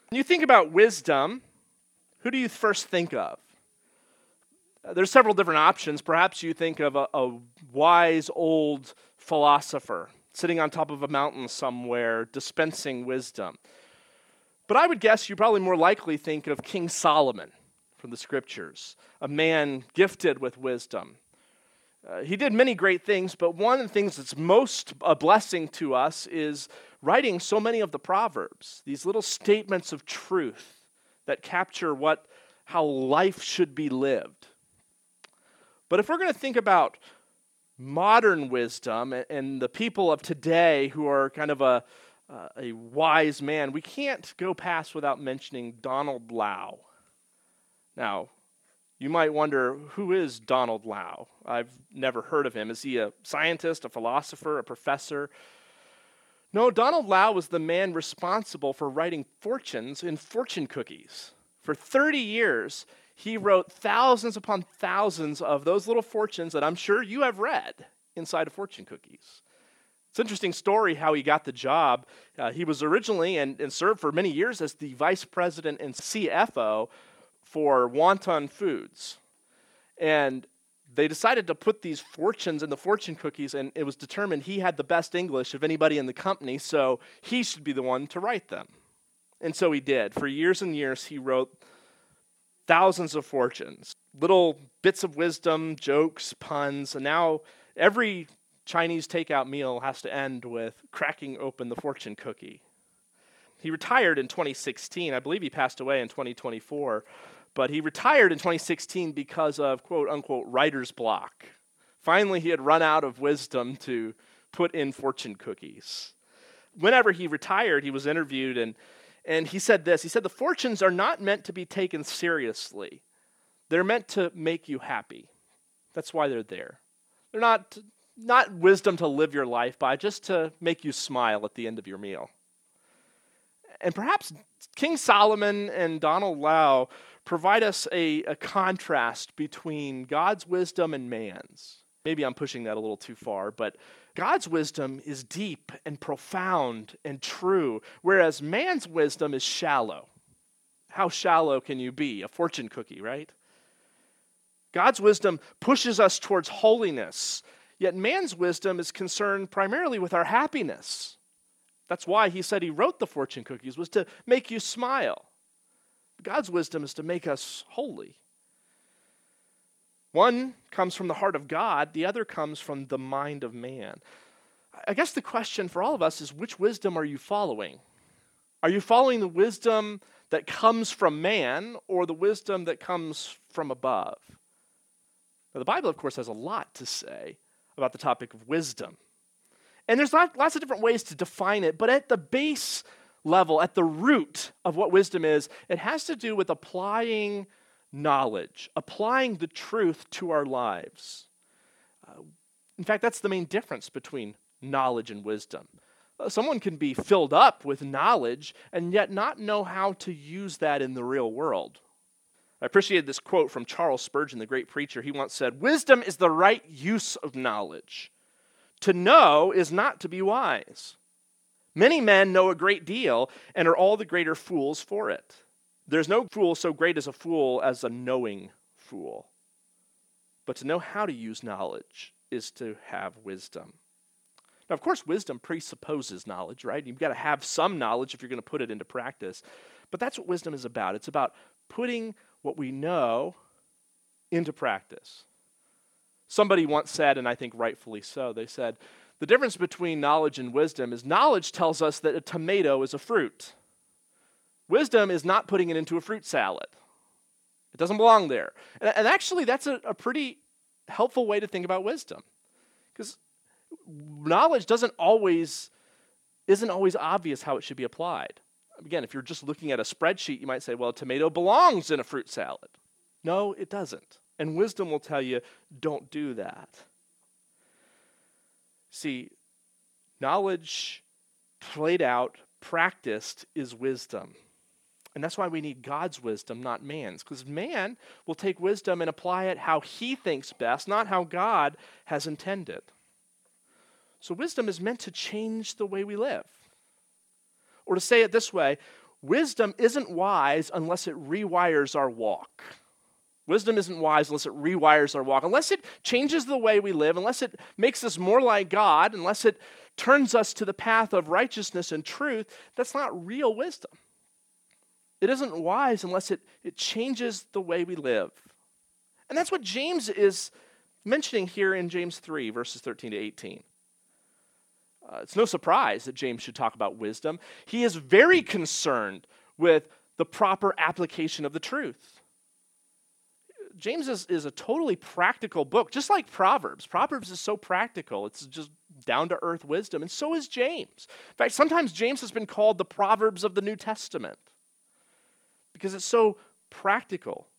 When you think about wisdom, who do you first think of? There's several different options. Perhaps you think of a wise old philosopher sitting on top of a mountain somewhere dispensing wisdom. But I would guess you probably more likely think of King Solomon from the scriptures, a man gifted with wisdom. He did many great things, but one of the things that's most a blessing to us is writing so many of the Proverbs, these little statements of truth that capture how life should be lived. But if we're going to think about modern wisdom and the people of today who are kind of a wise man, we can't go past without mentioning Donald Lau. Now, you might wonder, who is Donald Lau? I've never heard of him. Is he a scientist, a philosopher, a professor? No, Donald Lau was the man responsible for writing fortunes in fortune cookies. For 30 years, he wrote thousands upon thousands of those little fortunes that I'm sure you have read inside of fortune cookies. It's an interesting story how he got the job. He was originally and served for many years as the vice president and CFO for Wonton Foods. And they decided to put these fortunes in the fortune cookies, and it was determined he had the best English of anybody in the company, so he should be the one to write them. And so he did. For years and years, he wrote thousands of fortunes, little bits of wisdom, jokes, puns, and now every Chinese takeout meal has to end with cracking open the fortune cookie. He retired in 2016. I believe he passed away in 2024. But he retired in 2016 because of quote-unquote writer's block. Finally, he had run out of wisdom to put in fortune cookies. Whenever he retired, he was interviewed, and he said this. He said, "The fortunes are not meant to be taken seriously. They're meant to make you happy. That's why they're there. They're not wisdom to live your life by, just to make you smile at the end of your meal." And perhaps King Solomon and Donald Lau provide us a contrast between God's wisdom and man's. Maybe I'm pushing that a little too far, but God's wisdom is deep and profound and true, whereas man's wisdom is shallow. How shallow can you be? A fortune cookie, right? God's wisdom pushes us towards holiness, yet man's wisdom is concerned primarily with our happiness. That's why he said he wrote the fortune cookies, was to make you smile. God's wisdom is to make us holy. One comes from the heart of God, the other comes from the mind of man. I guess the question for all of us is, which wisdom are you following? Are you following the wisdom that comes from man or the wisdom that comes from above? Now, the Bible, of course, has a lot to say about the topic of wisdom. And there's lots of different ways to define it, but at the base level, at the root of what wisdom is, it has to do with applying knowledge, applying the truth to our lives. In fact, that's the main difference between knowledge and wisdom. Someone can be filled up with knowledge and yet not know how to use that in the real world. I appreciated this quote from Charles Spurgeon, the great preacher. He once said, "Wisdom is the right use of knowledge. To know is not to be wise. Many men know a great deal and are all the greater fools for it. There's no fool so great as a knowing fool. But to know how to use knowledge is to have wisdom." Now, of course, wisdom presupposes knowledge, right? You've got to have some knowledge if you're going to put it into practice. But that's what wisdom is about. It's about putting what we know into practice. Somebody once said, and I think rightfully so, they said, the difference between knowledge and wisdom is knowledge tells us that a tomato is a fruit. Wisdom is not putting it into a fruit salad. It doesn't belong there. And actually, that's a pretty helpful way to think about wisdom. Because knowledge isn't always obvious how it should be applied. Again, if you're just looking at a spreadsheet, you might say, well, a tomato belongs in a fruit salad. No, it doesn't. And wisdom will tell you, don't do that. See, knowledge played out, practiced, is wisdom. And that's why we need God's wisdom, not man's. Because man will take wisdom and apply it how he thinks best, not how God has intended. So wisdom is meant to change the way we live. Or to say it this way, wisdom isn't wise unless it rewires our walk. Wisdom isn't wise unless it rewires our walk, unless it changes the way we live, unless it makes us more like God, unless it turns us to the path of righteousness and truth. That's not real wisdom. It isn't wise unless it changes the way we live. And that's what James is mentioning here in James 3, verses 13 to 18. It's no surprise that James should talk about wisdom. He is very concerned with the proper application of the truth. James is a totally practical book, just like Proverbs. Proverbs is so practical. It's just down-to-earth wisdom, and so is James. In fact, sometimes James has been called the Proverbs of the New Testament because it's so practical.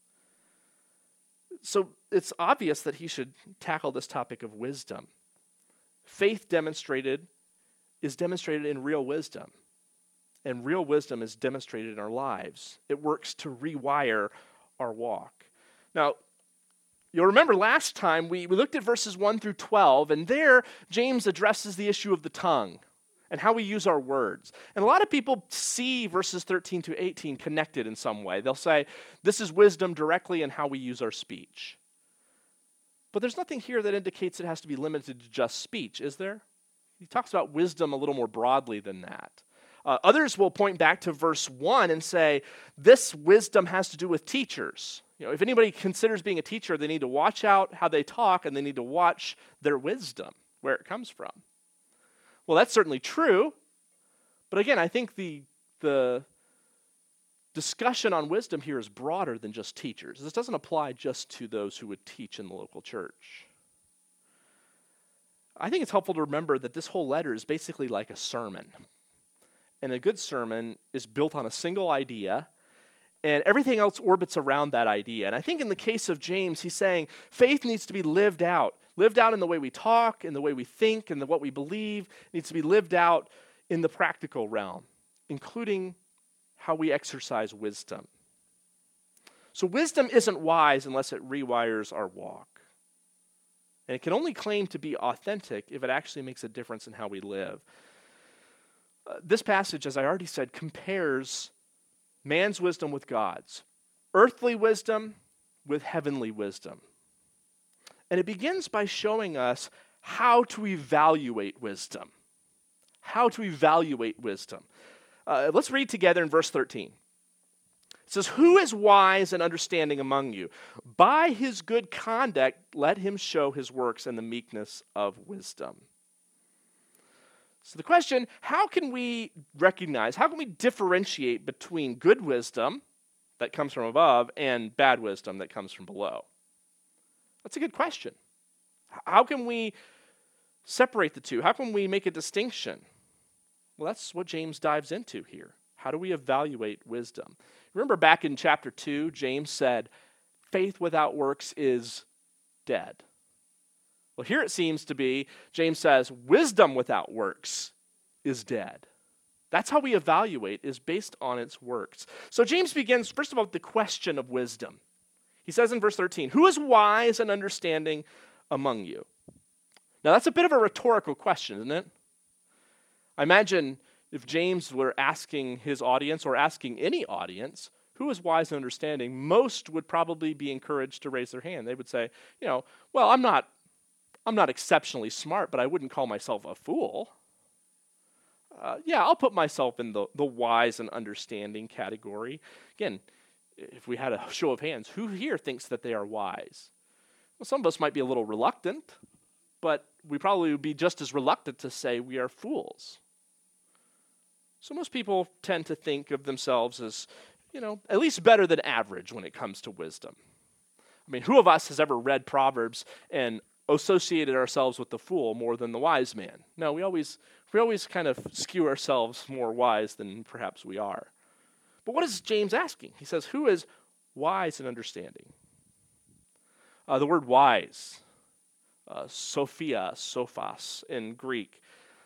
So it's obvious that he should tackle this topic of wisdom. Faith is demonstrated in real wisdom, and real wisdom is demonstrated in our lives. It works to rewire our walk. Now, you'll remember last time we looked at verses 1 through 12, and there James addresses the issue of the tongue and how we use our words. And a lot of people see verses 13 to 18 connected in some way. They'll say, this is wisdom directly in how we use our speech. But there's nothing here that indicates it has to be limited to just speech, is there? He talks about wisdom a little more broadly than that. Others will point back to verse 1 and say, this wisdom has to do with teachers. If anybody considers being a teacher, they need to watch out how they talk, and they need to watch their wisdom, where it comes from. Well, that's certainly true. But again, I think the discussion on wisdom here is broader than just teachers. This doesn't apply just to those who would teach in the local church. I think it's helpful to remember that this whole letter is basically like a sermon. And a good sermon is built on a single idea, and everything else orbits around that idea. And I think in the case of James, he's saying faith needs to be lived out in the way we talk, in the way we think, and what we believe. It needs to be lived out in the practical realm, including how we exercise wisdom. So wisdom isn't wise unless it rewires our walk. And it can only claim to be authentic if it actually makes a difference in how we live. This passage, as I already said, compares man's wisdom with God's, earthly wisdom with heavenly wisdom. And it begins by showing us how to evaluate wisdom. How to evaluate wisdom. Let's read together in verse 13. It says, who is wise and understanding among you? By his good conduct, let him show his works in the meekness of wisdom. So the question, how can we differentiate between good wisdom that comes from above and bad wisdom that comes from below? That's a good question. How can we separate the two? How can we make a distinction? Well, that's what James dives into here. How do we evaluate wisdom? Remember back in chapter 2, James said, faith without works is dead. Well, here it seems to be, James says, wisdom without works is dead. That's how we evaluate, is based on its works. So James begins, first of all, with the question of wisdom. He says in verse 13, who is wise and understanding among you? Now, that's a bit of a rhetorical question, isn't it? I imagine if James were asking his audience or asking any audience, who is wise and understanding, most would probably be encouraged to raise their hand. They would say, well, I'm not exceptionally smart, but I wouldn't call myself a fool. I'll put myself in the wise and understanding category. Again, if we had a show of hands, who here thinks that they are wise? Well, some of us might be a little reluctant, but we probably would be just as reluctant to say we are fools. So most people tend to think of themselves as, at least better than average when it comes to wisdom. I mean, who of us has ever read Proverbs and associated ourselves with the fool more than the wise man? No, we always kind of skew ourselves more wise than perhaps we are. But what is James asking? He says, who is wise and understanding? The word wise, sophia, sophos in Greek,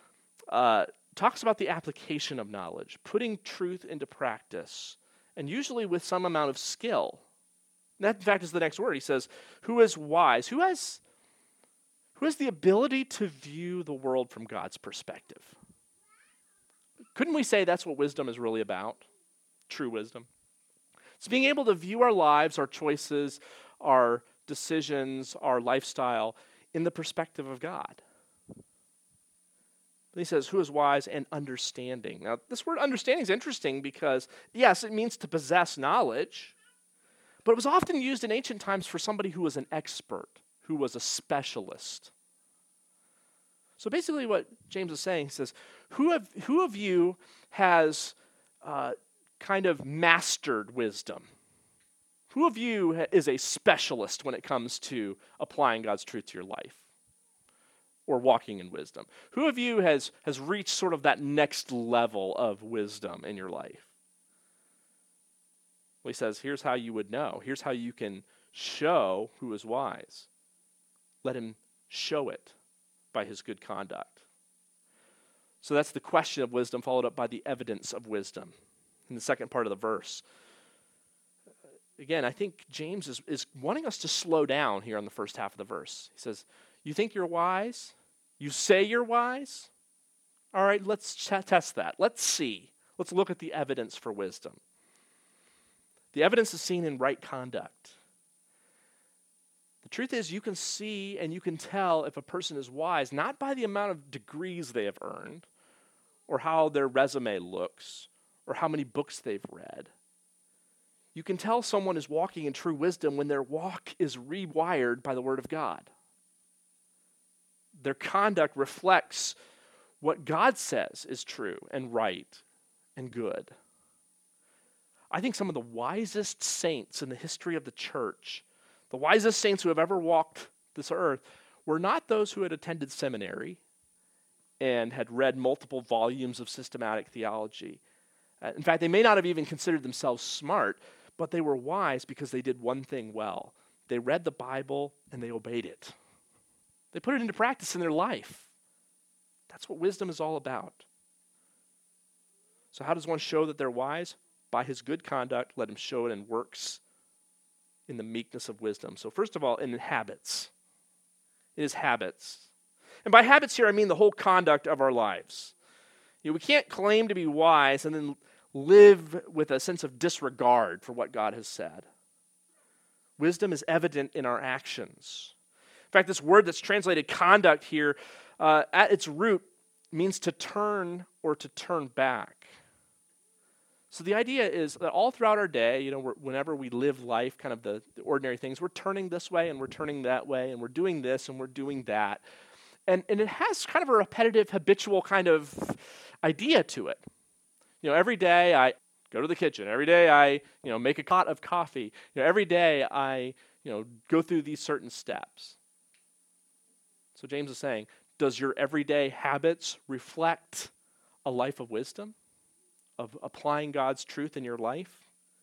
talks about the application of knowledge, putting truth into practice, and usually with some amount of skill. That, in fact, is the next word. He says, who is wise? Who has the ability to view the world from God's perspective? Couldn't we say that's what wisdom is really about? True wisdom. It's being able to view our lives, our choices, our decisions, our lifestyle in the perspective of God. He says, who is wise and understanding? Now, this word understanding is interesting because, yes, it means to possess knowledge, but it was often used in ancient times for somebody who was an expert, who was a specialist. So basically what James is saying, he says, who of you has kind of mastered wisdom? Who of you is a specialist when it comes to applying God's truth to your life or walking in wisdom? Who of you has reached sort of that next level of wisdom in your life? Well, he says, here's how you would know. Here's how you can show who is wise. Let him show it by his good conduct. So that's the question of wisdom, followed up by the evidence of wisdom in the second part of the verse. Again, I think James is wanting us to slow down here on the first half of the verse. He says, you think you're wise? You say you're wise? All right, let's test that. Let's see. Let's look at the evidence for wisdom. The evidence is seen in right conduct. The truth is, you can see and you can tell if a person is wise, not by the amount of degrees they have earned, or how their resume looks, or how many books they've read. You can tell someone is walking in true wisdom when their walk is rewired by the Word of God. Their conduct reflects what God says is true and right and good. I think some of the wisest saints in the history of the church, the wisest saints who have ever walked this earth, were not those who had attended seminary and had read multiple volumes of systematic theology. In fact, they may not have even considered themselves smart, but they were wise because they did one thing well. They read the Bible and they obeyed it. They put it into practice in their life. That's what wisdom is all about. So how does one show that they're wise? By his good conduct, let him show it in works in the meekness of wisdom. So first of all, in habits. It is habits. And by habits here, I mean the whole conduct of our lives. We can't claim to be wise and then live with a sense of disregard for what God has said. Wisdom is evident in our actions. In fact, this word that's translated conduct here, at its root, means to turn or to turn back. So the idea is that all throughout our day, whenever we live life, kind of the ordinary things, we're turning this way and we're turning that way and we're doing this and we're doing that. And it has kind of a repetitive, habitual kind of idea to it. Every day I go to the kitchen. Every day I, make a pot of coffee. Every day I, go through these certain steps. So James is saying, does your everyday habits reflect a life of wisdom, of applying God's truth in your life?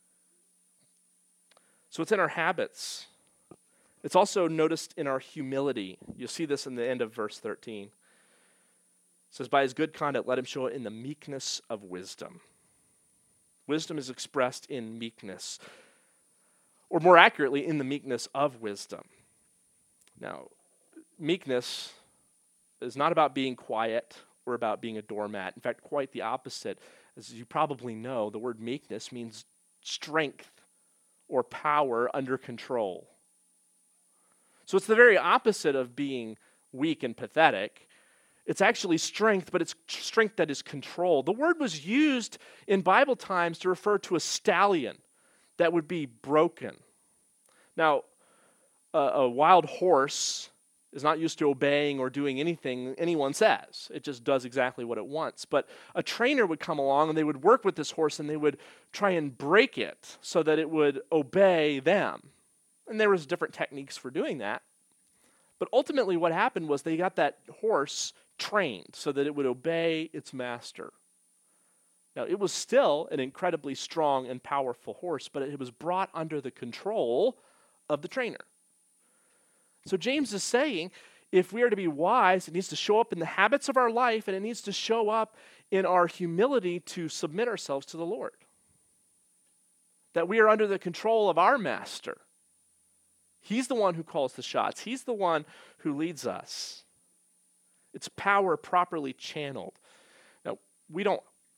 So it's in our habits. It's also noticed in our humility. You'll see this in the end of verse 13. It says, by his good conduct, let him show it in the meekness of wisdom. Wisdom is expressed in meekness, or more accurately, in the meekness of wisdom. Now, meekness is not about being quiet or about being a doormat. In fact, quite the opposite. As you probably know, the word meekness means strength or power under control. So it's the very opposite of being weak and pathetic. It's actually strength, but it's strength that is controlled. The word was used in Bible times to refer to a stallion that would be broken. Now, a wild horse is not used to obeying or doing anything anyone says. It just does exactly what it wants. But a trainer would come along and they would work with this horse and they would try and break it so that it would obey them. And there was different techniques for doing that. But ultimately what happened was they got that horse trained so that it would obey its master. Now, it was still an incredibly strong and powerful horse, but it was brought under the control of the trainer. So James is saying, if we are to be wise, it needs to show up in the habits of our life, and it needs to show up in our humility to submit ourselves to the Lord. That we are under the control of our master. He's the one who calls the shots. He's the one who leads us. It's power properly channeled. Now, we don't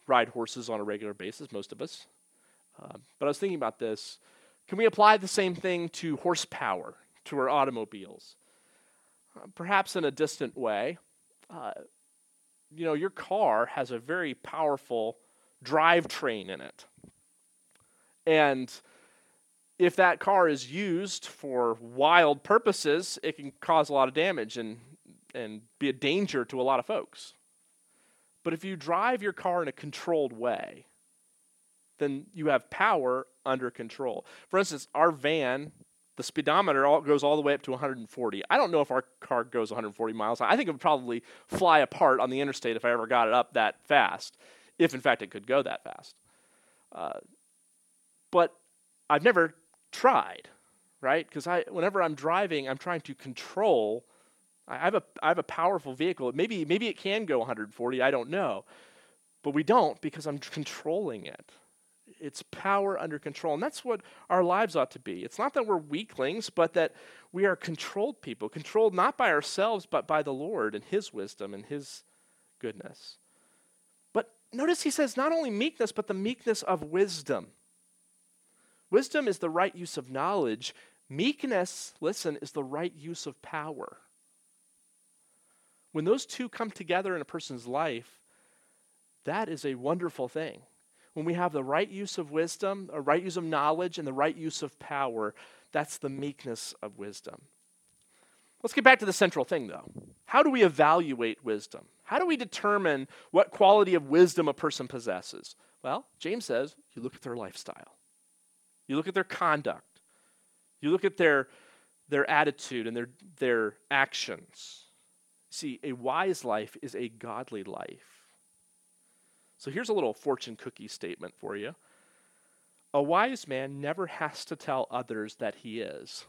ride horses on a regular basis, most of us. But I was thinking about this. Can we apply the same thing to horsepower, to our automobiles? Perhaps in a distant way. Your car has a very powerful drivetrain in it. And if that car is used for wild purposes, it can cause a lot of damage and be a danger to a lot of folks. But if you drive your car in a controlled way, then you have power under control. For instance, our van, the speedometer goes all the way up to 140. I don't know if our car goes 140 miles. I think it would probably fly apart on the interstate if I ever got it up that fast, if in fact it could go that fast. But I've never tried, right? Because whenever I'm driving, I'm trying to control. I have a powerful vehicle. Maybe it can go 140. I don't know, but we don't because I'm controlling it. It's power under control, and that's what our lives ought to be. It's not that we're weaklings, but that we are controlled people, controlled not by ourselves, but by the Lord and His wisdom and His goodness. But notice he says not only meekness, but the meekness of wisdom. Wisdom is the right use of knowledge. Meekness, listen, is the right use of power. When those two come together in a person's life, that is a wonderful thing. When we have the right use of wisdom, a right use of knowledge, and the right use of power, that's the meekness of wisdom. Let's get back to the central thing, though. How do we evaluate wisdom? How do we determine what quality of wisdom a person possesses? Well, James says you look at their lifestyle. You look at their conduct. You look at their attitude and their actions. See, a wise life is a godly life. So here's a little fortune cookie statement for you. A wise man never has to tell others that he is.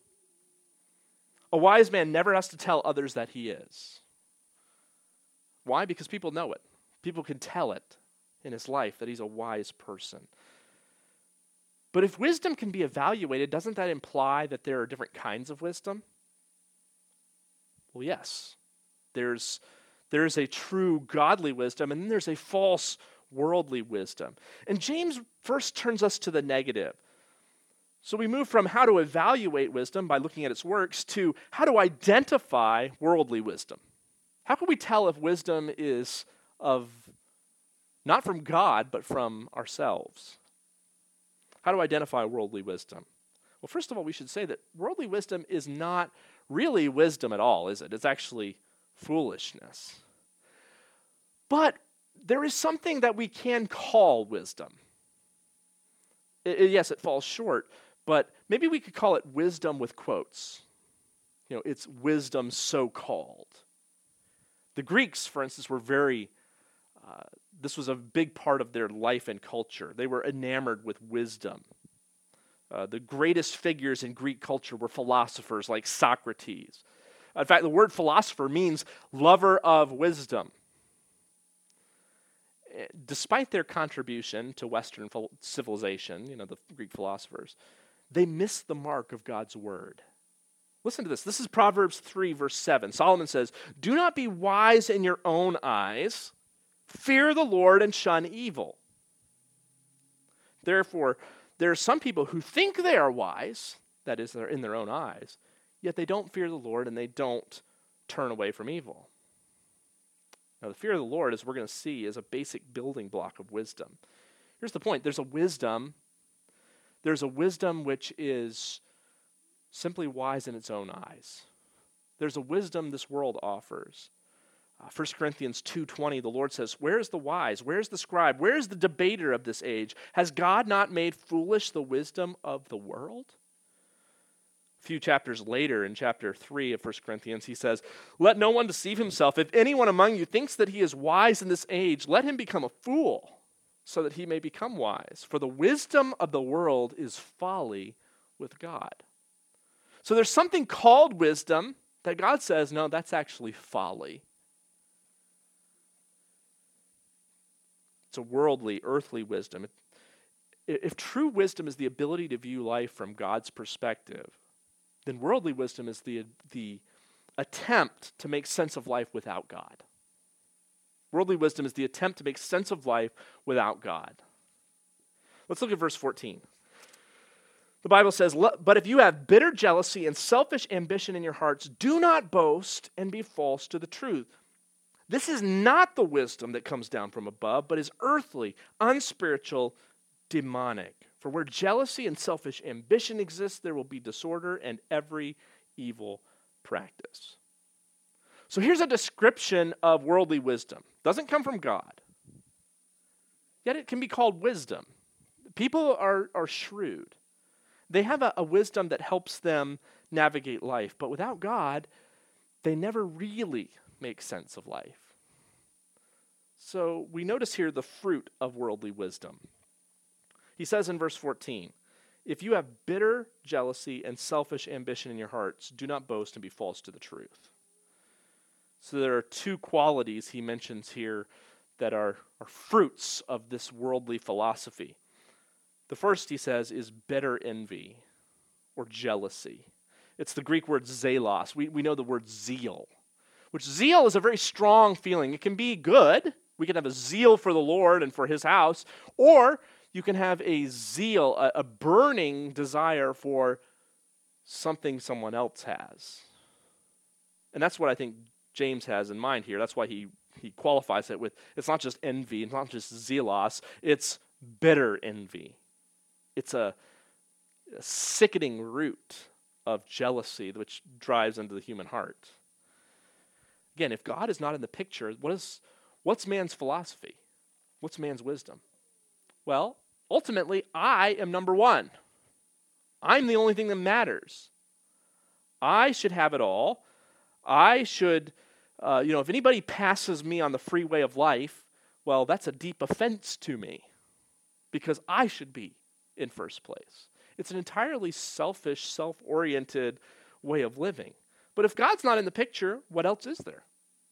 A wise man never has to tell others that he is. Why? Because people know it. People can tell it in his life that he's a wise person. But if wisdom can be evaluated, doesn't that imply that there are different kinds of wisdom? Well, yes. There's a true godly wisdom, and then there's a false worldly wisdom. And James first turns us to the negative. So we move from how to evaluate wisdom by looking at its works to how to identify worldly wisdom. How can we tell if wisdom is not from God, but from ourselves? How to identify worldly wisdom? Well, first of all, we should say that worldly wisdom is not really wisdom at all, is it? It's actually foolishness. But there is something that we can call wisdom. Yes, it falls short, but maybe we could call it wisdom with quotes. It's wisdom so-called. The Greeks, for instance, were this was a big part of their life and culture. They were enamored with wisdom. The greatest figures in Greek culture were philosophers like Socrates. In fact, the word philosopher means lover of wisdom. Despite their contribution to Western civilization, the Greek philosophers, they missed the mark of God's word. Listen to this. This is Proverbs 3, verse 7. Solomon says, "Do not be wise in your own eyes. Fear the Lord and shun evil." Therefore, there are some people who think they are wise, that is, they're in their own eyes, yet they don't fear the Lord and they don't turn away from evil. Now, the fear of the Lord, as we're going to see, is a basic building block of wisdom. Here's the point. There's a wisdom which is simply wise in its own eyes. There's a wisdom this world offers. 1 Corinthians 2:20, the Lord says, "Where is the wise? Where is the scribe? Where is the debater of this age? Has God not made foolish the wisdom of the world?" A few chapters later, in chapter 3 of 1 Corinthians, he says, "Let no one deceive himself. If anyone among you thinks that he is wise in this age, let him become a fool, so that he may become wise. For the wisdom of the world is folly with God." So there's something called wisdom that God says, no, that's actually folly. It's a worldly, earthly wisdom. If true wisdom is the ability to view life from God's perspective, then worldly wisdom is the attempt to make sense of life without God. Worldly wisdom is the attempt to make sense of life without God. Let's look at verse 14. The Bible says, "But if you have bitter jealousy and selfish ambition in your hearts, do not boast and be false to the truth. This is not the wisdom that comes down from above, but is earthly, unspiritual, demonic. For where jealousy and selfish ambition exist, there will be disorder and every evil practice." So here's a description of worldly wisdom. Doesn't come from God, yet it can be called wisdom. People are shrewd. They have a wisdom that helps them navigate life, but without God, they never really make sense of life. So we notice here the fruit of worldly wisdom. He says in verse 14, "If you have bitter jealousy and selfish ambition in your hearts, do not boast and be false to the truth." So there are two qualities he mentions here that are fruits of this worldly philosophy. The first, he says, is bitter envy or jealousy. It's the Greek word zelos. We know the word zeal, which zeal is a very strong feeling. It can be good. We can have a zeal for the Lord and for his house, or you can have a zeal, a burning desire for something someone else has. And that's what I think James has in mind here. That's why he qualifies it with, it's not just envy, it's not just zelos, it's bitter envy. It's a sickening root of jealousy which drives into the human heart. Again, if God is not in the picture, what's man's philosophy? What's man's wisdom? Well, ultimately, I am number one. I'm the only thing that matters. I should have it all. I should, if anybody passes me on the freeway of life, well, that's a deep offense to me because I should be in first place. It's an entirely selfish, self-oriented way of living. But if God's not in the picture, what else is there?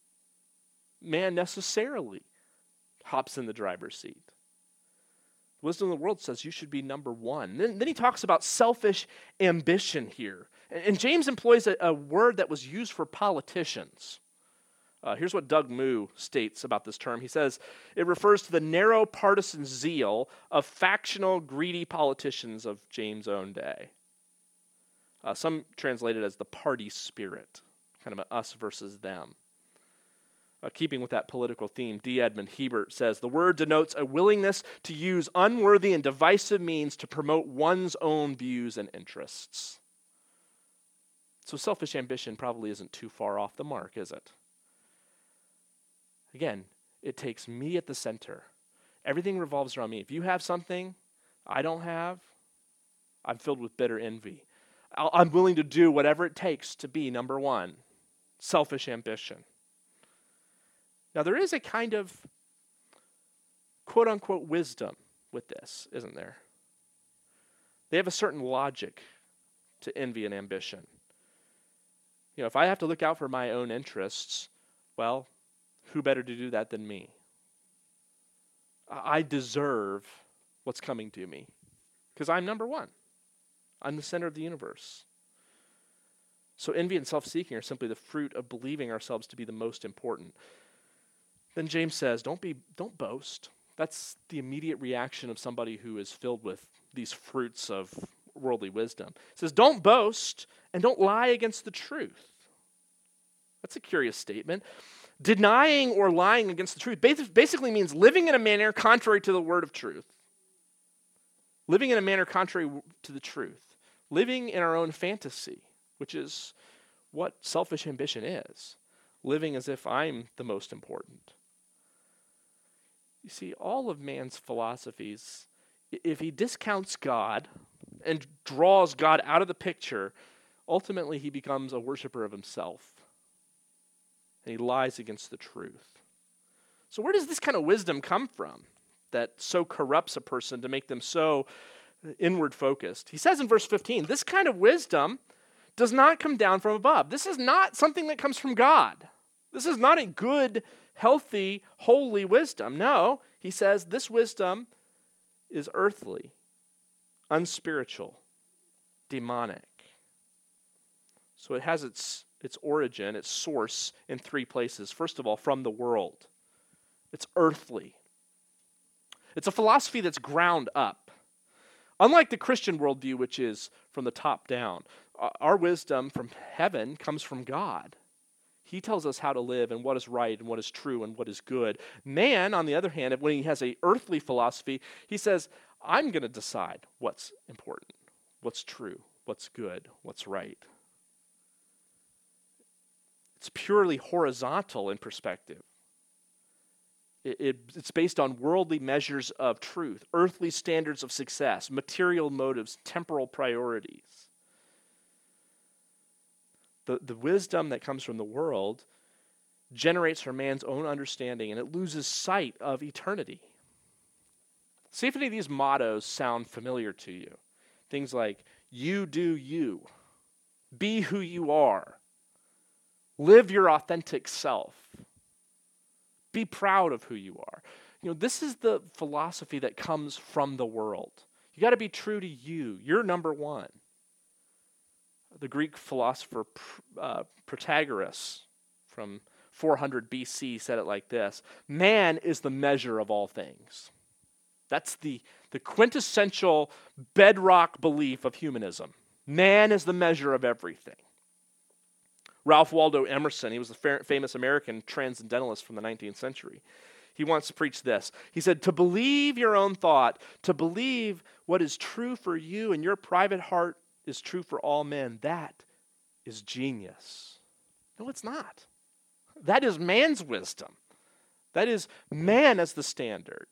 Man necessarily hops in the driver's seat. Wisdom of the world says you should be number one. Then he talks about selfish ambition here. And James employs a word that was used for politicians. Here's what Doug Moo states about this term. He says, it refers to the narrow partisan zeal of factional, greedy politicians of James' own day. Some translate it as the party spirit, kind of an us versus them. Keeping with that political theme, D. Edmund Hebert says, the word denotes a willingness to use unworthy and divisive means to promote one's own views and interests. So selfish ambition probably isn't too far off the mark, is it? Again, it takes me at the center. Everything revolves around me. If you have something I don't have, I'm filled with bitter envy. I'm willing to do whatever it takes to be number one. Selfish ambition. Now, there is a kind of quote-unquote wisdom with this, isn't there? They have a certain logic to envy and ambition. If I have to look out for my own interests, well, who better to do that than me? I deserve what's coming to me because I'm number one. I'm the center of the universe. So envy and self-seeking are simply the fruit of believing ourselves to be the most important. Then James says, don't boast. That's the immediate reaction of somebody who is filled with these fruits of worldly wisdom. It says, don't boast and don't lie against the truth. That's a curious statement. Denying or lying against the truth basically means living in a manner contrary to the word of truth. Living in a manner contrary to the truth. Living in our own fantasy, which is what selfish ambition is. Living as if I'm the most important. You see, all of man's philosophies, if he discounts God and draws God out of the picture, ultimately he becomes a worshiper of himself. And he lies against the truth. So where does this kind of wisdom come from that so corrupts a person to make them so inward focused? He says in verse 15, this kind of wisdom does not come down from above. This is not something that comes from God. This is not a good, healthy, holy wisdom. No, he says this wisdom is earthly, unspiritual, demonic. So it has its origin, its source in three places. First of all, from the world. It's earthly. It's a philosophy that's ground up. Unlike the Christian worldview, which is from the top down, our wisdom from heaven comes from God. He tells us how to live and what is right and what is true and what is good. Man, on the other hand, when he has an earthly philosophy, he says, I'm going to decide what's important, what's true, what's good, what's right. It's purely horizontal in perspective. It's based on worldly measures of truth, earthly standards of success, material motives, temporal priorities. The wisdom that comes from the world generates from man's own understanding, and it loses sight of eternity. See if any of these mottos sound familiar to you. Things like, you do you, be who you are, live your authentic self, be proud of who you are. This is the philosophy that comes from the world. You got to be true to you. You're number one. The Greek philosopher Protagoras from 400 BC said it like this: man is the measure of all things. That's the quintessential bedrock belief of humanism. Man is the measure of everything. Ralph Waldo Emerson, he was a famous American transcendentalist from the 19th century. He once preached this. He said, to believe your own thought, to believe what is true for you in your private heart is true for all men, that is genius. No, it's not. That is man's wisdom. That is man as the standard.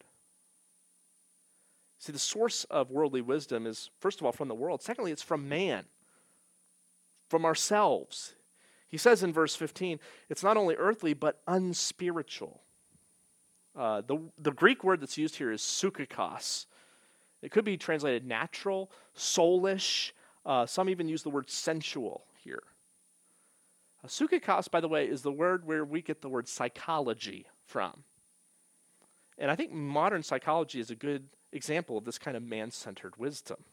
See, the source of worldly wisdom is, first of all, from the world. Secondly, it's from man, from ourselves. He says in verse 15, it's not only earthly, but unspiritual. The Greek word that's used here is psychikos. It could be translated natural, soulish. Some even use the word sensual here. Psychikos, by the way, is the word where we get the word psychology from. And I think modern psychology is a good example of this kind of man-centered wisdom.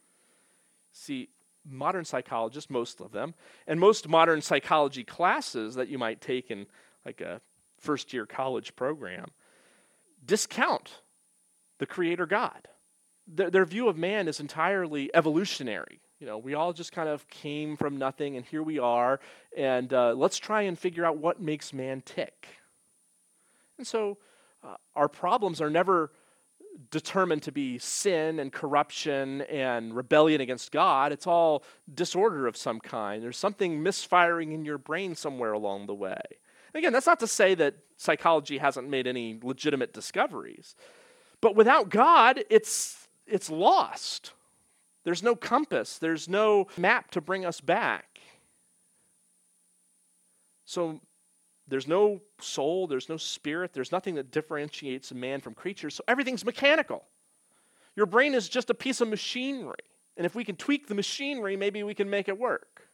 See, modern psychologists, most of them, and most modern psychology classes that you might take in like a first-year college program, discount the Creator God. Their view of man is entirely evolutionary. We all just kind of came from nothing, and here we are, and let's try and figure out what makes man tick. And so our problems are never determined to be sin and corruption and rebellion against God. It's all disorder of some kind. There's something misfiring in your brain somewhere along the way. And again, that's not to say that psychology hasn't made any legitimate discoveries. But without God, it's lost. There's no compass. There's no map to bring us back. So there's no soul, there's no spirit, there's nothing that differentiates man from creatures, so everything's mechanical. Your brain is just a piece of machinery, and if we can tweak the machinery, maybe we can make it work.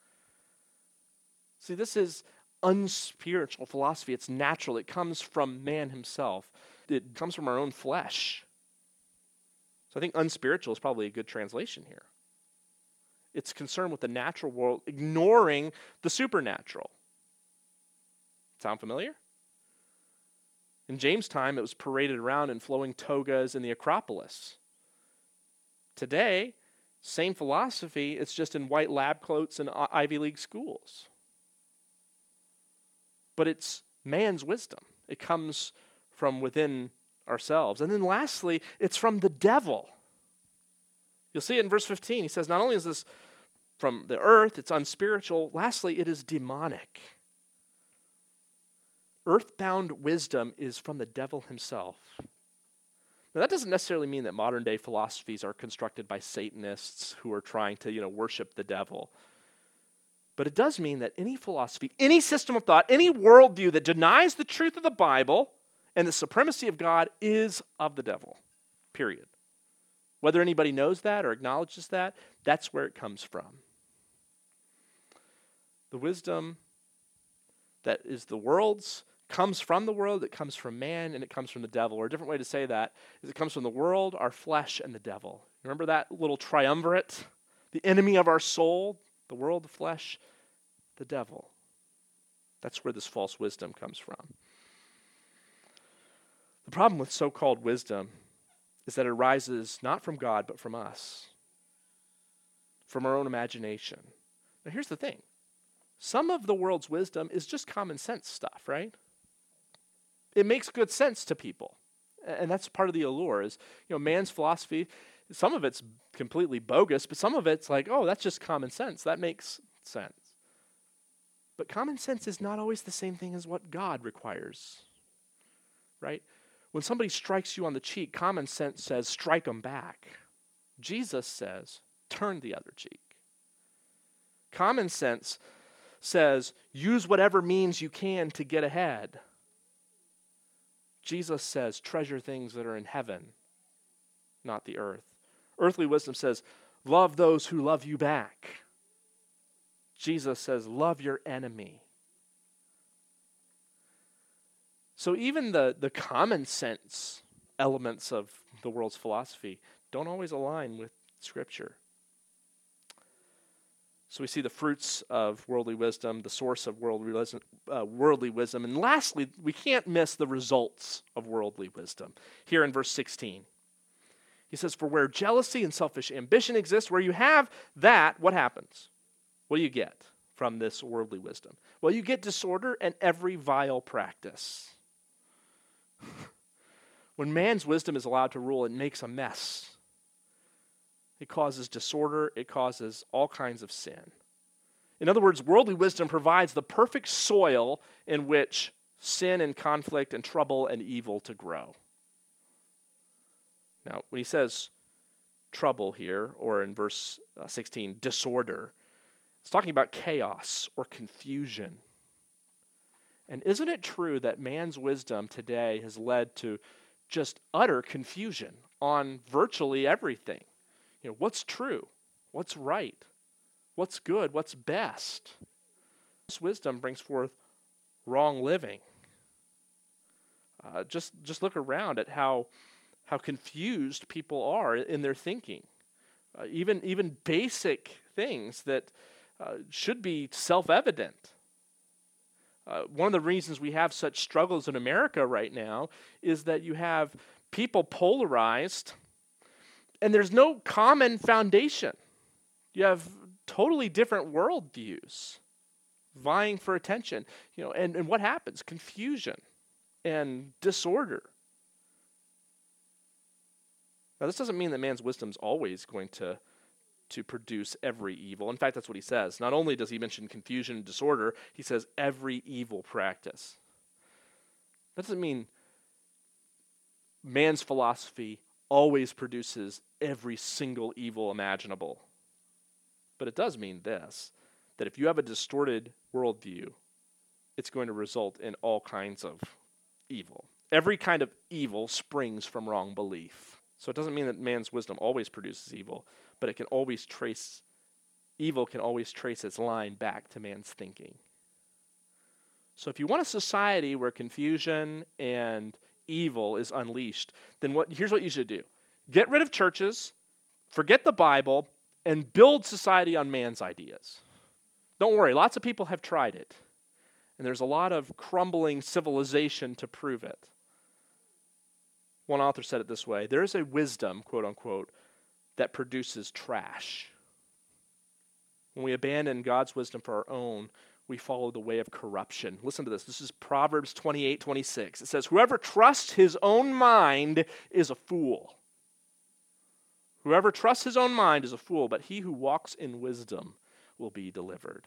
See, this is unspiritual philosophy. It's natural. It comes from man himself. It comes from our own flesh. So I think unspiritual is probably a good translation here. It's concerned with the natural world, ignoring the supernatural. Sound familiar? In James' time, it was paraded around in flowing togas in the Acropolis. Today, same philosophy, it's just in white lab coats in Ivy League schools. But it's man's wisdom. It comes from within ourselves. And then lastly, it's from the devil. You'll see it in verse 15. He says, not only is this from the earth, it's unspiritual, lastly, it is demonic. Earthbound wisdom is from the devil himself. Now, that doesn't necessarily mean that modern day philosophies are constructed by Satanists who are trying to, worship the devil. But it does mean that any philosophy, any system of thought, any worldview that denies the truth of the Bible and the supremacy of God is of the devil, period. Whether anybody knows that or acknowledges that, that's where it comes from. The wisdom that is the world's comes from the world, it comes from man, and it comes from the devil. Or a different way to say that is it comes from the world, our flesh, and the devil. Remember that little triumvirate? The enemy of our soul, the world, the flesh, the devil. That's where this false wisdom comes from. The problem with so-called wisdom is that it arises not from God, but from us, from our own imagination. Now, here's the thing. Some of the world's wisdom is just common sense stuff, right? It makes good sense to people. And that's part of the allure is, man's philosophy, some of it's completely bogus, but some of it's like, oh, that's just common sense. That makes sense. But common sense is not always the same thing as what God requires, right? When somebody strikes you on the cheek, common sense says, strike them back. Jesus says, turn the other cheek. Common sense says, use whatever means you can to get ahead. Jesus says, treasure things that are in heaven, not the earth. Earthly wisdom says, love those who love you back. Jesus says, love your enemy. So even the common sense elements of the world's philosophy don't always align with Scripture. So we see the fruits of worldly wisdom, the source of worldly wisdom. And lastly, we can't miss the results of worldly wisdom. Here in verse 16, he says, for where jealousy and selfish ambition exist, where you have that, what happens? What do you get from this worldly wisdom? Well, you get disorder and every vile practice. When man's wisdom is allowed to rule, it makes a mess. It causes disorder. It causes all kinds of sin. In other words, worldly wisdom provides the perfect soil in which sin and conflict and trouble and evil to grow. Now, when he says trouble here, or in verse 16, disorder, it's talking about chaos or confusion. And isn't it true that man's wisdom today has led to just utter confusion on virtually everything? What's true? What's right? What's good? What's best? This wisdom brings forth wrong living. Just look around at how confused people are in their thinking. Even basic things that should be self-evident. One of the reasons we have such struggles in America right now is that you have people polarized and there's no common foundation. You have totally different worldviews vying for attention. And what happens? Confusion and disorder. Now, this doesn't mean that man's wisdom is always going to produce every evil. In fact, that's what he says. Not only does he mention confusion and disorder, he says every evil practice. That doesn't mean man's philosophy always produces every single evil imaginable. But it does mean this, that if you have a distorted worldview, it's going to result in all kinds of evil. Every kind of evil springs from wrong belief. So it doesn't mean that man's wisdom always produces evil, but evil can always trace its line back to man's thinking. So if you want a society where confusion and evil is unleashed, then here's what you should do. Get rid of churches, forget the Bible, and build society on man's ideas. Don't worry, lots of people have tried it. And there's a lot of crumbling civilization to prove it. One author said it this way: there is a wisdom, quote unquote, that produces trash. When we abandon God's wisdom for our own, we follow the way of corruption. Listen to this. This is Proverbs 28:26. It says, whoever trusts his own mind is a fool. Whoever trusts his own mind is a fool, but he who walks in wisdom will be delivered.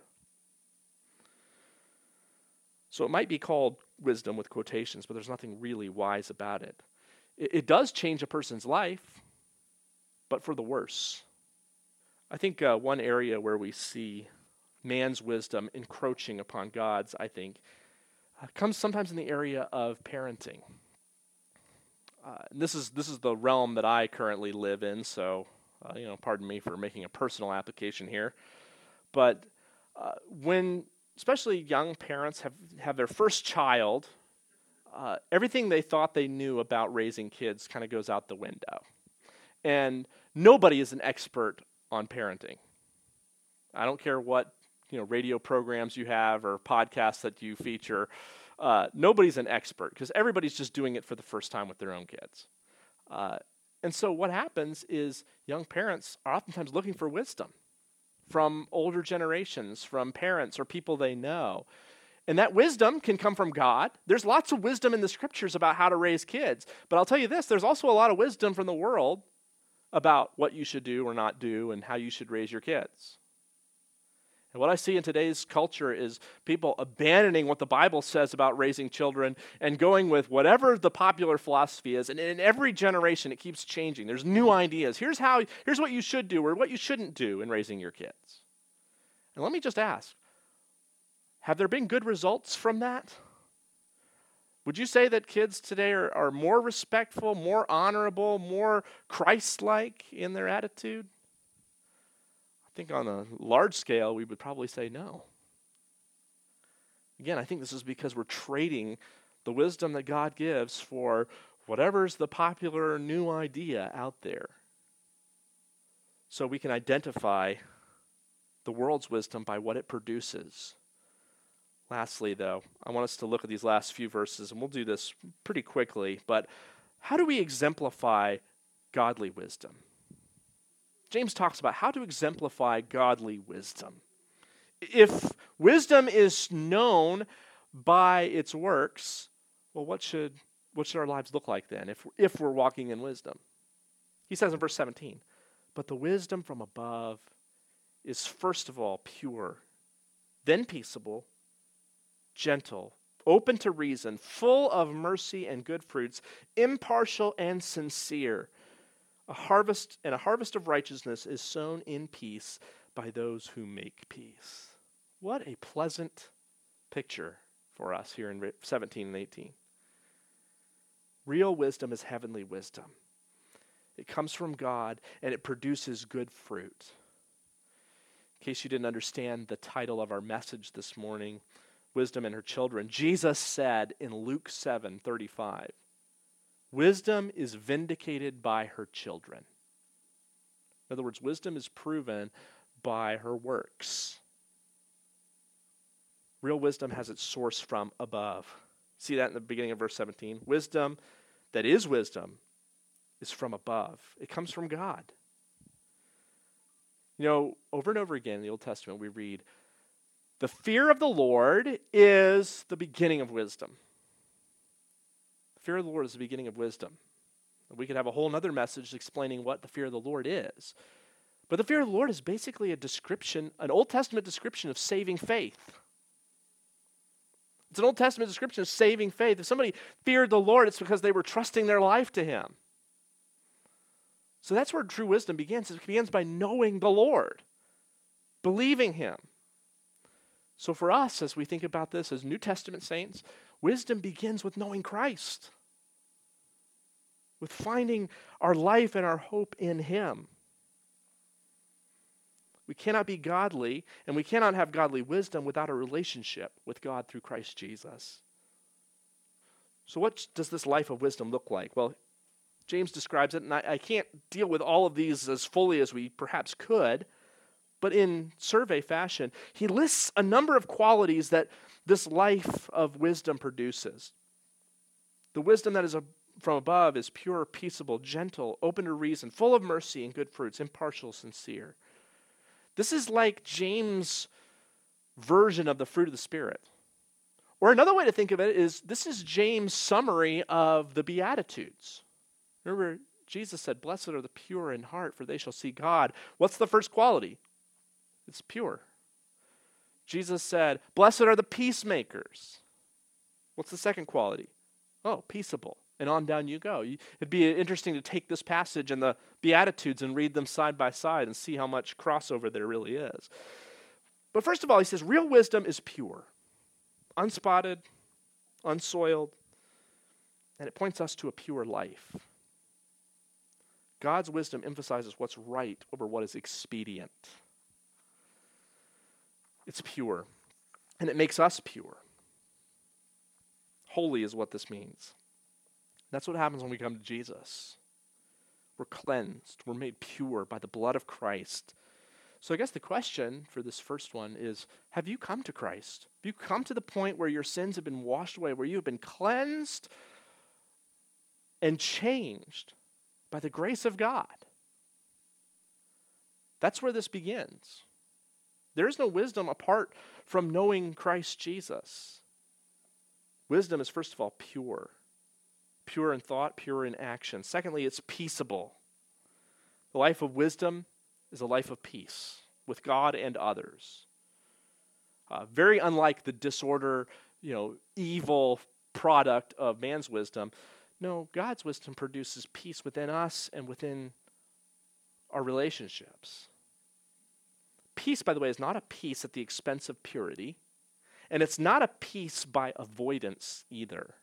So it might be called wisdom with quotations, but there's nothing really wise about it. It does change a person's life, but for the worse. I think one area where we see man's wisdom encroaching upon God's, comes sometimes in the area of parenting. This is the realm that I currently live in, so pardon me for making a personal application here. But when especially young parents have their first child, everything they thought they knew about raising kids kind of goes out the window. And nobody is an expert on parenting. I don't care what radio programs you have or podcasts that you feature. Nobody's an expert because everybody's just doing it for the first time with their own kids. And so what happens is young parents are oftentimes looking for wisdom from older generations, from parents or people they know. And that wisdom can come from God. There's lots of wisdom in the scriptures about how to raise kids. But I'll tell you this, there's also a lot of wisdom from the world about what you should do or not do and how you should raise your kids. And what I see in today's culture is people abandoning what the Bible says about raising children and going with whatever the popular philosophy is. And in every generation, it keeps changing. There's new ideas. Here's what you should do or what you shouldn't do in raising your kids. And let me just ask, have there been good results from that? Would you say that kids today are more respectful, more honorable, more Christ-like in their attitude? I think on a large scale, we would probably say no. Again, I think this is because we're trading the wisdom that God gives for whatever's the popular new idea out there. So we can identify the world's wisdom by what it produces. Lastly, though, I want us to look at these last few verses, and we'll do this pretty quickly, but how do we exemplify godly wisdom? James talks about how to exemplify godly wisdom. If wisdom is known by its works, well, what should our lives look like then if we're walking in wisdom? He says in verse 17, "But the wisdom from above is first of all pure, then peaceable, gentle, open to reason, full of mercy and good fruits, impartial and sincere. A harvest of righteousness is sown in peace by those who make peace." What a pleasant picture for us here in 17 and 18. Real wisdom is heavenly wisdom. It comes from God and it produces good fruit. In case you didn't understand the title of our message this morning, Wisdom and Her Children, Jesus said in Luke 7:35, "Wisdom is vindicated by her children." In other words, wisdom is proven by her works. Real wisdom has its source from above. See that in the beginning of verse 17? Wisdom that is wisdom is from above. It comes from God. You know, over and over again in the Old Testament we read, the fear of the Lord is the beginning of wisdom. The fear of the Lord is the beginning of wisdom. We could have a whole other message explaining what the fear of the Lord is. But the fear of the Lord is basically a description, an Old Testament description of saving faith. It's an Old Testament description of saving faith. If somebody feared the Lord, it's because they were trusting their life to Him. So that's where true wisdom begins. It begins by knowing the Lord, believing Him. So for us, as we think about this as New Testament saints, wisdom begins with knowing Christ, with finding our life and our hope in Him. We cannot be godly, and we cannot have godly wisdom without a relationship with God through Christ Jesus. So what does this life of wisdom look like? Well, James describes it, and I can't deal with all of these as fully as we perhaps could, but in survey fashion, he lists a number of qualities that this life of wisdom produces. The wisdom that is from above is pure, peaceable, gentle, open to reason, full of mercy and good fruits, impartial, sincere. This is like James' version of the fruit of the Spirit. Or another way to think of it is this is James' summary of the Beatitudes. Remember, Jesus said, "Blessed are the pure in heart, for they shall see God." What's the first quality? It's pure. Jesus said, "Blessed are the peacemakers." What's the second quality? Oh, peaceable. And on down you go. It'd be interesting to take this passage and the Beatitudes and read them side by side and see how much crossover there really is. But first of all, he says, real wisdom is pure, unspotted, unsoiled, and it points us to a pure life. God's wisdom emphasizes what's right over what is expedient. It's pure, and it makes us pure. Holy is what this means. That's what happens when we come to Jesus. We're cleansed. We're made pure by the blood of Christ. So I guess the question for this first one is, have you come to Christ? Have you come to the point where your sins have been washed away, where you have been cleansed and changed by the grace of God? That's where this begins. There is no wisdom apart from knowing Christ Jesus. Wisdom is, first of all, pure. Pure in thought, pure in action. Secondly, it's peaceable. The life of wisdom is a life of peace with God and others. Very unlike the disorder, evil product of man's wisdom. No, God's wisdom produces peace within us and within our relationships. Peace, by the way, is not a peace at the expense of purity, and it's not a peace by avoidance either.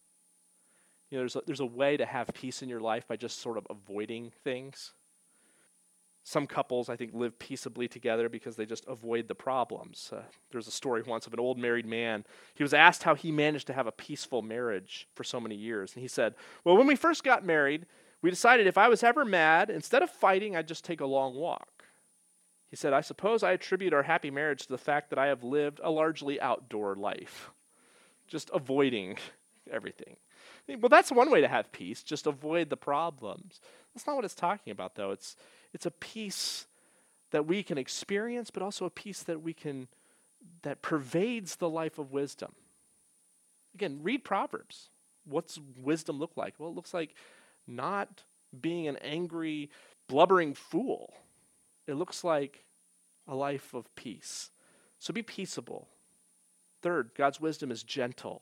There's a way to have peace in your life by just sort of avoiding things. Some couples, I think, live peaceably together because they just avoid the problems. There's a story once of an old married man. He was asked how he managed to have a peaceful marriage for so many years. And he said, well, when we first got married, we decided if I was ever mad, instead of fighting, I'd just take a long walk. He said, I suppose I attribute our happy marriage to the fact that I have lived a largely outdoor life, just avoiding everything. Well, that's one way to have peace, just avoid the problems. That's not what it's talking about, though. It's a peace that we can experience, but also a peace that pervades the life of wisdom. Again, read Proverbs. What's wisdom look like? Well, it looks like not being an angry, blubbering fool. It looks like a life of peace. So be peaceable. Third, God's wisdom is gentle.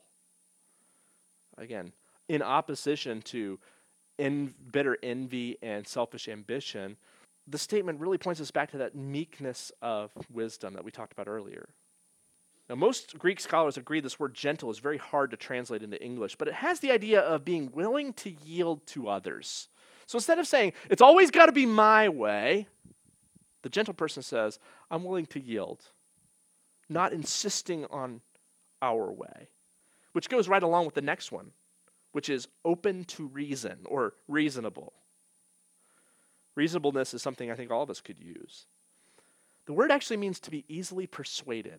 Again, in opposition to bitter envy and selfish ambition, the statement really points us back to that meekness of wisdom that we talked about earlier. Now, most Greek scholars agree this word gentle is very hard to translate into English, but it has the idea of being willing to yield to others. So instead of saying, it's always got to be my way, the gentle person says, I'm willing to yield, not insisting on our way, which goes right along with the next one, which is open to reason or reasonable. Reasonableness is something I think all of us could use. The word actually means to be easily persuaded.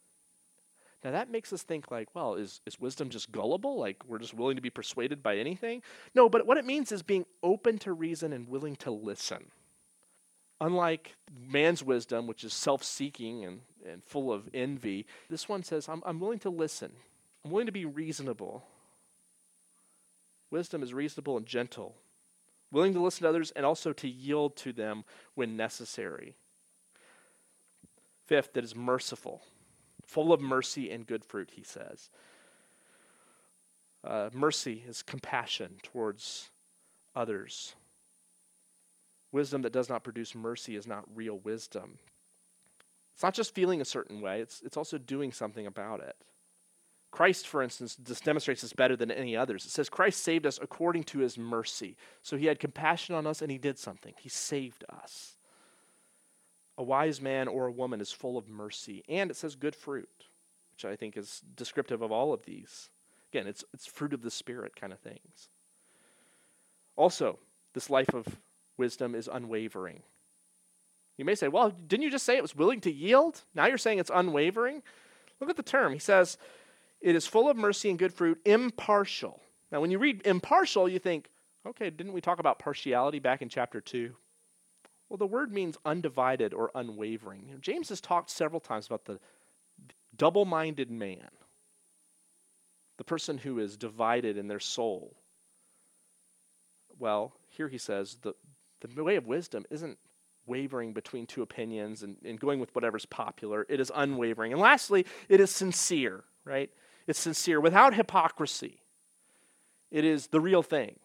Now that makes us think like, well, is wisdom just gullible? Like we're just willing to be persuaded by anything? No, but what it means is being open to reason and willing to listen. Unlike man's wisdom, which is self-seeking and full of envy, this one says, I'm willing to listen. I'm willing to be reasonable. Wisdom is reasonable and gentle, willing to listen to others and also to yield to them when necessary. Fifth, that is merciful, full of mercy and good fruit, he says. Mercy is compassion towards others. Wisdom that does not produce mercy is not real wisdom. It's not just feeling a certain way, it's also doing something about it. Christ, for instance, just demonstrates this better than any others. It says Christ saved us according to his mercy. So he had compassion on us and he did something. He saved us. A wise man or a woman is full of mercy. And it says good fruit, which I think is descriptive of all of these. Again, it's fruit of the Spirit kind of things. Also, this life of wisdom is unwavering. You may say, well, didn't you just say it was willing to yield? Now you're saying it's unwavering? Look at the term. He says, it is full of mercy and good fruit, impartial. Now, when you read impartial, you think, okay, didn't we talk about partiality back in chapter 2? Well, the word means undivided or unwavering. James has talked several times about the double-minded man, the person who is divided in their soul. Well, here he says the way of wisdom isn't wavering between two opinions and going with whatever's popular. It is unwavering. And lastly, it is sincere, right? It's sincere, without hypocrisy. It is the real thing.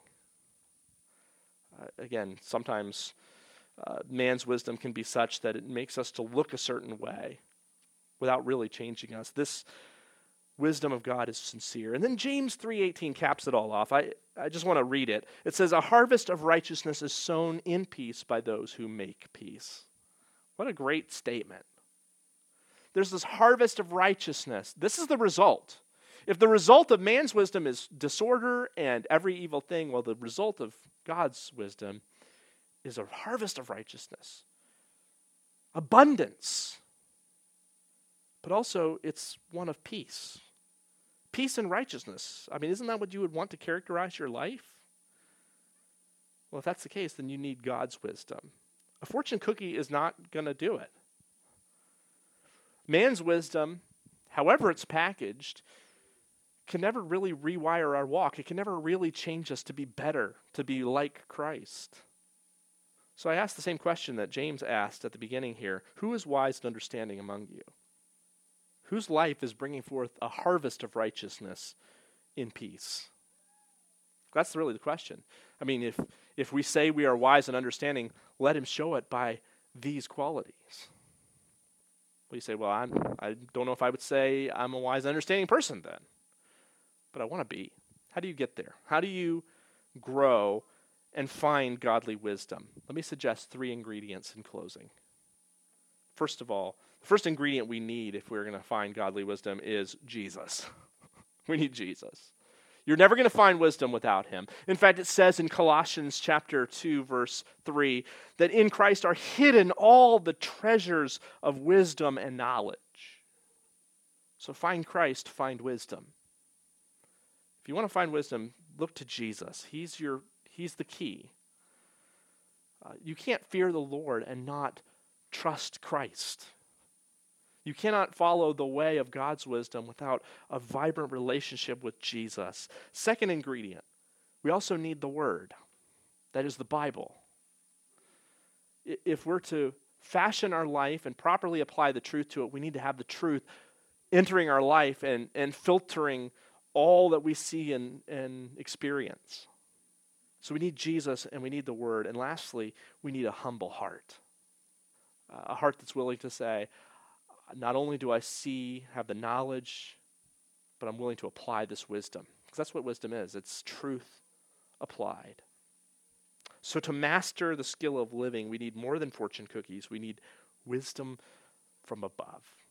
Again, sometimes man's wisdom can be such that it makes us to look a certain way without really changing us. This wisdom of God is sincere. And then James 3:18 caps it all off. I just want to read it. It says, a harvest of righteousness is sown in peace by those who make peace. What a great statement. There's this harvest of righteousness. This is the result. If the result of man's wisdom is disorder and every evil thing, well, the result of God's wisdom is a harvest of righteousness. abundance, but also it's one of peace. Peace and righteousness. I mean, isn't that what you would want to characterize your life? Well, if that's the case, then you need God's wisdom. A fortune cookie is not going to do it. Man's wisdom, however it's packaged, can never really rewire our walk. It can never really change us to be better, to be like Christ. So I ask the same question that James asked at the beginning here. Who is wise and understanding among you? Whose life is bringing forth a harvest of righteousness in peace? That's really the question. I mean, if we say we are wise and understanding, let him show it by these qualities. Well, you say, well, I don't know if I would say I'm a wise and understanding person then. But I want to be. How do you get there? How do you grow and find godly wisdom? Let me suggest 3 ingredients in closing. First of all, the first ingredient we need if we're going to find godly wisdom is Jesus. We need Jesus. You're never going to find wisdom without him. In fact, it says in Colossians chapter 2, verse 3, that in Christ are hidden all the treasures of wisdom and knowledge. So find Christ, find wisdom. If you want to find wisdom, look to Jesus. He's the key. You can't fear the Lord and not trust Christ. You cannot follow the way of God's wisdom without a vibrant relationship with Jesus. Second ingredient, we also need the Word. That is the Bible. If we're to fashion our life and properly apply the truth to it, we need to have the truth entering our life and filtering all that we see and experience. So we need Jesus and we need the Word. And lastly, we need a humble heart. A heart that's willing to say, not only do I have the knowledge, but I'm willing to apply this wisdom. Because that's what wisdom is. It's truth applied. So to master the skill of living, we need more than fortune cookies. We need wisdom from above.